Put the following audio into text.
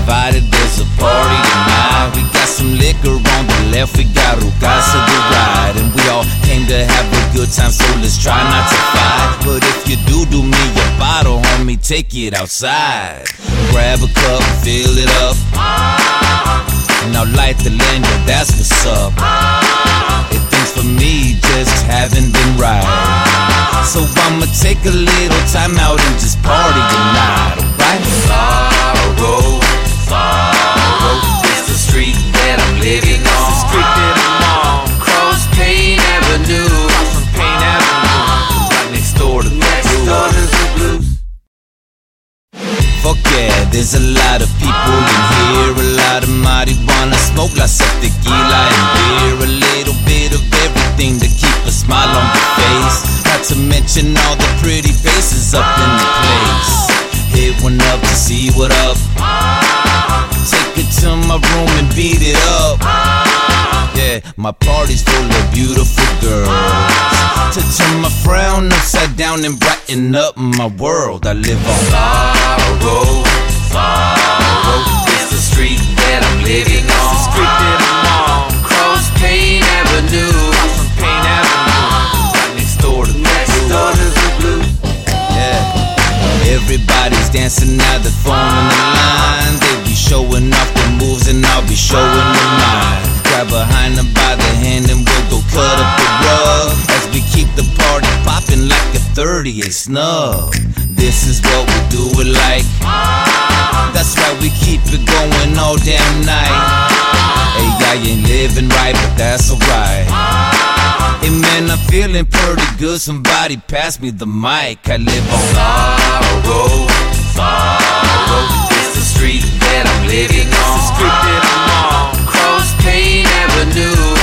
invited, there's a party tonight. We got some liquor on the left, we got Rugas to the right. And we all came to have a good time, so let's try not to fight. But if you do me a bottle, homie, take it outside. Grab a cup, fill it up. Now light the lanyard, that's what's up. If things for me just haven't been right, so I'ma take a little time out and just party tonight, alright? Sorrow, sorrow, it's the street that I'm living on. It's the street that I'm on. Cross Payne Avenue, cross from Payne Avenue, right next door to the blues. Fuck yeah, there's a lot of people in here, a lot of marijuana smoke, lots of tequila and beer, a little bit of everything to keep a smile on the face. Not to mention all the pretty faces up in the place. Hit one up to see what up. Take it to my room and beat it up. Yeah, my party's full of beautiful girls, to turn my frown upside down and brighten up my world. I live on Sorrow, sorrow, it's the street that I'm living on. It's the street that I'm on. Cross Payne Avenue, cross from Payne Avenue, right next door to the blues. Yeah, everybody's dancing now, they're forming the line. They be showing off their moves and I'll be showing them mine. Grab behind them by the hand and we'll go cut up the rug, as we keep the party popping like a 38 snub. This is what we do it like. That's why we keep it going all damn night. Hey, I ain't living right, but that's alright. Hey man, I'm feeling pretty good, somebody pass me the mic. I live on Sorrow, sorrow, it's the street that I'm living on. It's the street that I'm on. Cross Payne Avenue,